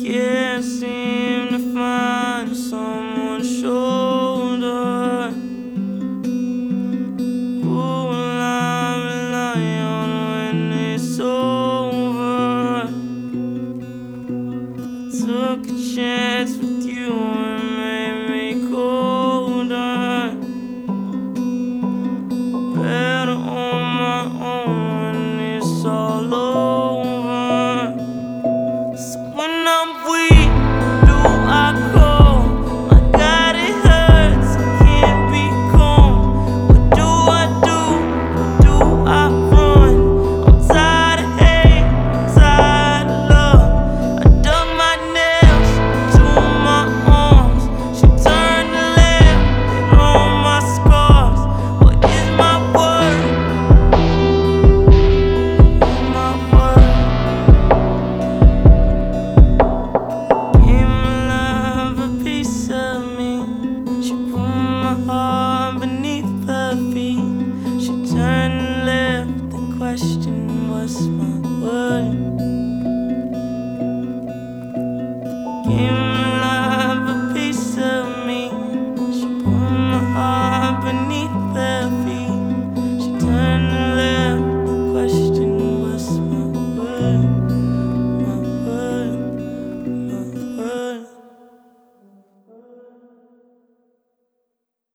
can't seem to find someone's shoulder. Who will I rely on when it's over? Took a chance with you.